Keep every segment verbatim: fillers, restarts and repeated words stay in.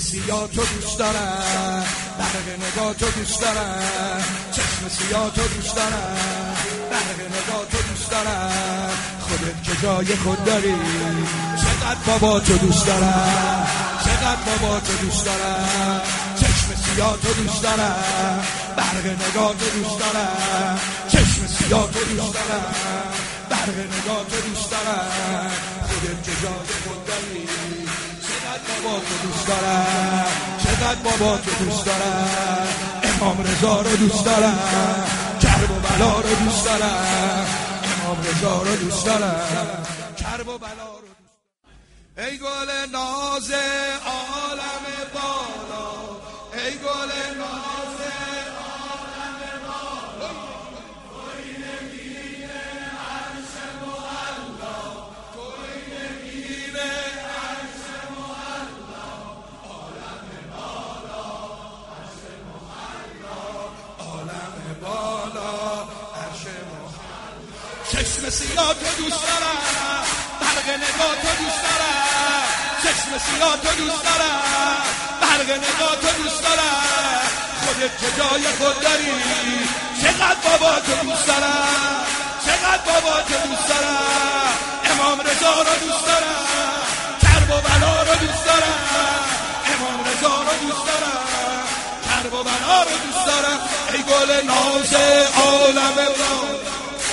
سیاه تو دوست دارم، برق نگاه تو دوست دارم، چشم سیاه تو دوست دارم، برق نگاه تو دوست دارم، خودت که جای خود داری، چقدر بابا تو دوست دارم، چقدر بابا تو دوست دارم، چشم سیاه تو دوست دارم، برق نگاه تو دوست دارم، چشم سیاه تو دوست دارم، برق نگاه تو دوست دارم، خودت که جای خود داری، چقدر بابا تو دوست دارم، چقدر بابا تو دوست دارم، امام رضا رو دوست دارم، کرب و بلا رو دوست دارم، امام رضا رو دوست دارم، کرب و بلا رو دوست دارم. ای گل ناز عالم بالا، ای گل ناز عالم بالا، توی نگینه عرش معلا، توی نگینه عرش معلا، عالم بالا عرش معلا، عالم بالا عرش معلا. چشم سیاه تو دوست دارم، برق نگاه تو دوست دارم، چشم سیاه تو دوست دارم، برق نگاه تو دوست دارم، خودت که جای خود داری، چقدر بابا تو دوست دارم، چقدر بابا تو دوست دارم، امام رضا رو دوست دارم، کرب و بلا رو دوست دارم، امام رضا رو دوست دارم، کرب و بلا رو دوست دارم. ای گل ناز عالم بالا،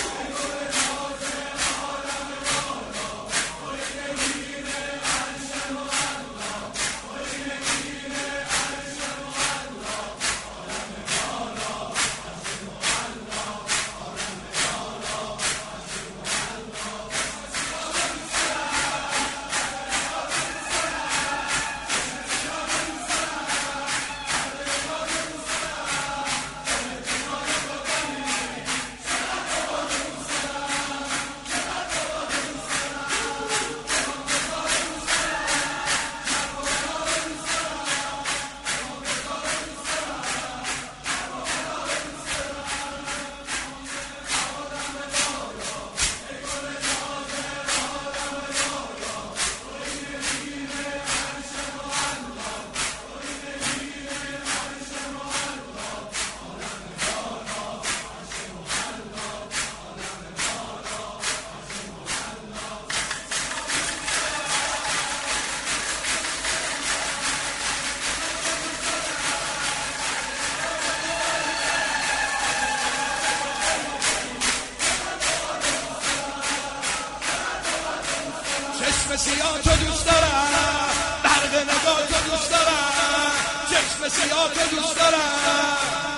چشم سیاه تو دوست دارم، برق نگاه تو دوست دارم، چشم سیاه تو دوست دارم،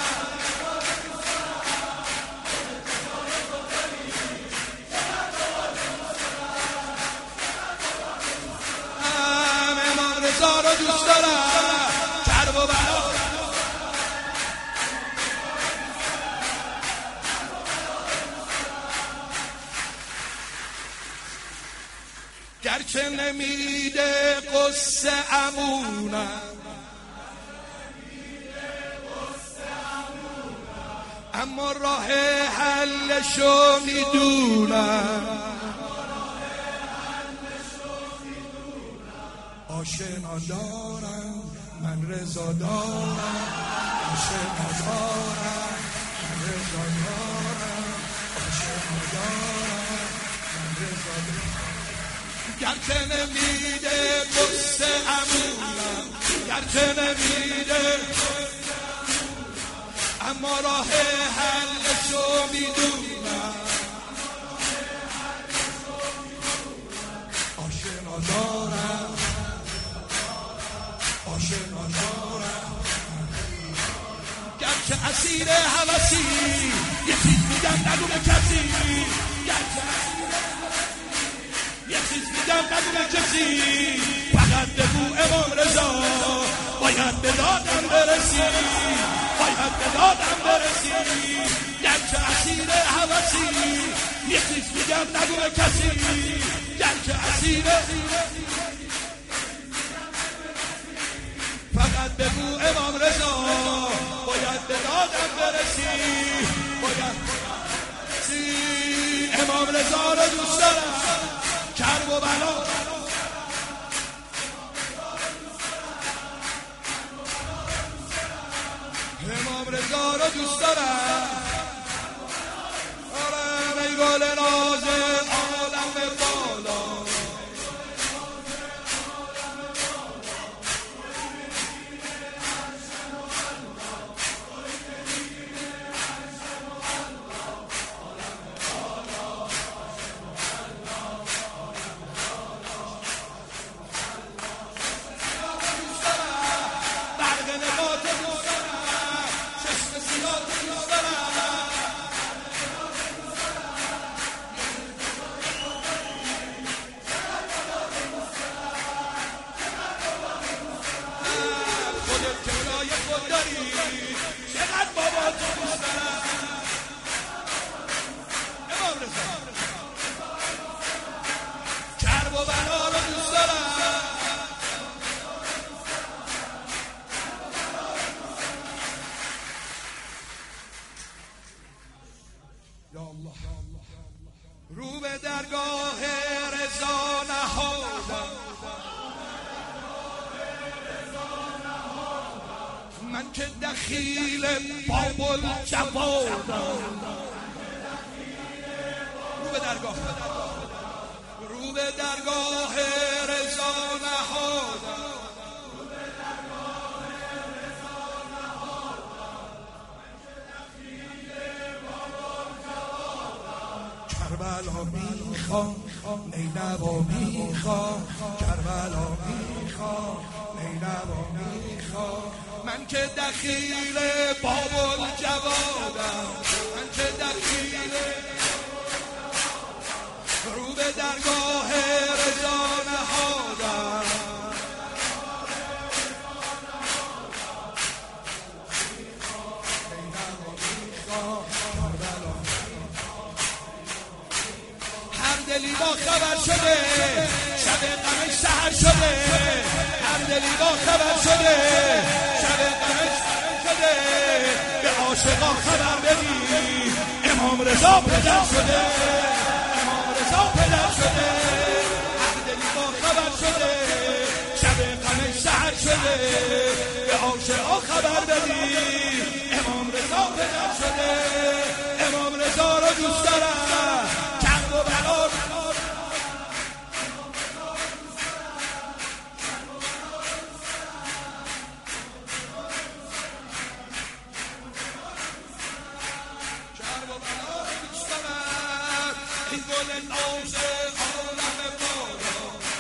امام رضا رو دوست دارم، کرب و بلا. گرچه نمیده قصه امونم، اما راه حلشو میدونم، آشنا دارم من رضا دارم، آشنا دارم من رضا دارم، آشنا دارم من رضا دارم. گرچه نمیده قصه امونم، گرچه نمیده اما راه حلشو میدونم، آشنا دارم آشنا دارم. گرچه اسیر هوسی یه چیز میگم نگو به کسی، گرچه یه چیز میگم نگو به کسی، فقط بگو امام رضا باید به دادم برسی، باید به دادم برسی. گرچه اسیر هوسی یه چیز میگم نگو به کسی، گرچه اسیر فقط بگو امام رضا باید به دادم برسی، باید برسی. امام رضا رو دوست دارم، کرب و بلا امام رضا رو دوست دارم. آره ای گل نازل عالم بالا، چقدر بابا تو دوست دارم. امام رضا کرب و بلا رو دوست دارم. یا الله رو به درگاه رضا نهادم، من که دخیل باب الجوادم. رو به درگاه رو به درگاه رضا نهادم، کربلا میخوام نینوا میخوام، کربلا میخوام نینوا میخوام. من که دخیل باب الجوادم، من که دخیل رو به درگاه رضا نهادم. هر دلی با خبر شده شب غمش سحر شده، هر دلی با خبر شده شب غمش سحر شده. به عاشقا خبر بدی امام رضا پدر شده، امام رضا پدر شده. هر دلی با خبر شده شب غمش سحر شده، به عاشقا خبر بدی امام رضا پدر شده. امام رضا رو دوست دارم، کرب و بلا این گل نازل عالم بالا،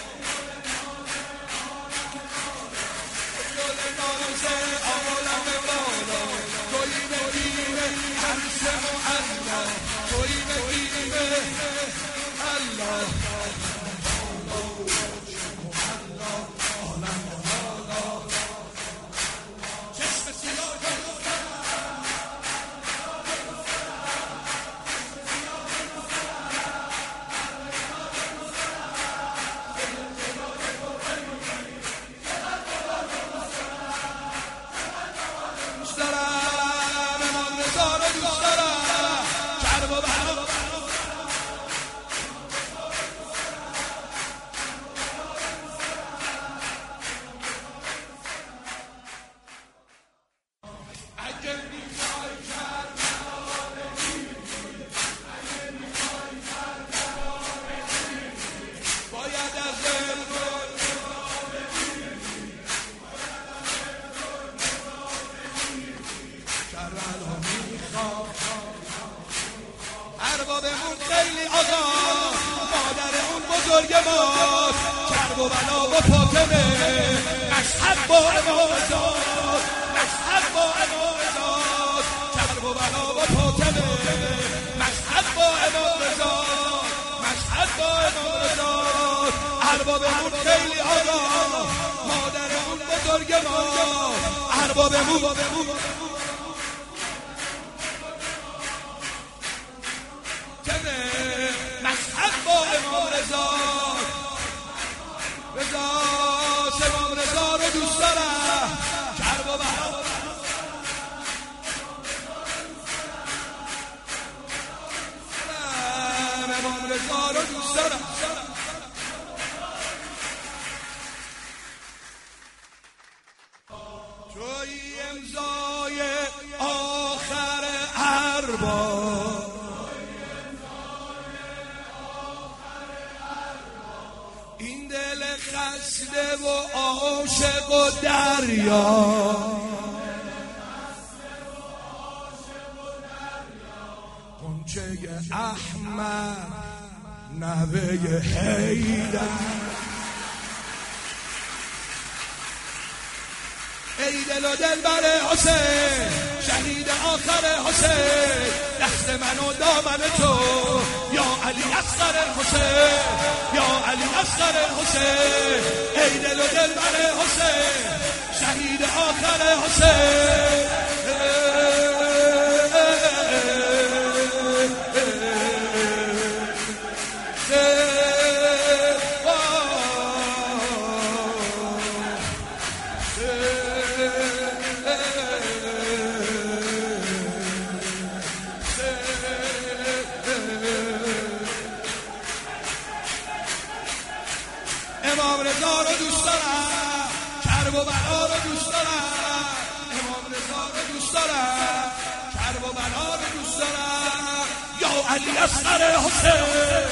گل نازل عالم بالا. تویی نگین عرش معلا، تویی نگین الله. عالم بالا چشم سیاه اربابمون خیلی آقا، مادر اون بزرگ ما، کرب و بلا و فاطمه، مشهد با امامزاد، مشهد با امامزاد. کرب و بلا و فاطمه، مشهد با امامزاد، مشهد با امامزاد. اربابمون خیلی آقا، مادر اون بزرگ ما، اربابمون مشهد با امام رضا، رضا امام رضا رو دوست دارم. کرب و بلا امام رضا رو دوست دارم. توی امضای ارباب این دل خسته و عاشق و دریا قنچه احمد نوه حیدر ای دل و دل بر حسین شهید آخر حسین دست من و دامن تو یا علی اصغر حسین یا علی اصغر حسین ای دل و دل بر حسین شهید آخر حسین امام رضا رو دوست دارم کرب و بلا رو دوست دارم امام رضا رو دوست دارم کرب و بلا رو دوست دارم یا علی اصغر حسین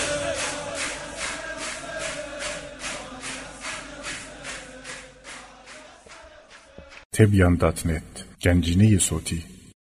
تبیان دات نت گنجینه صوتی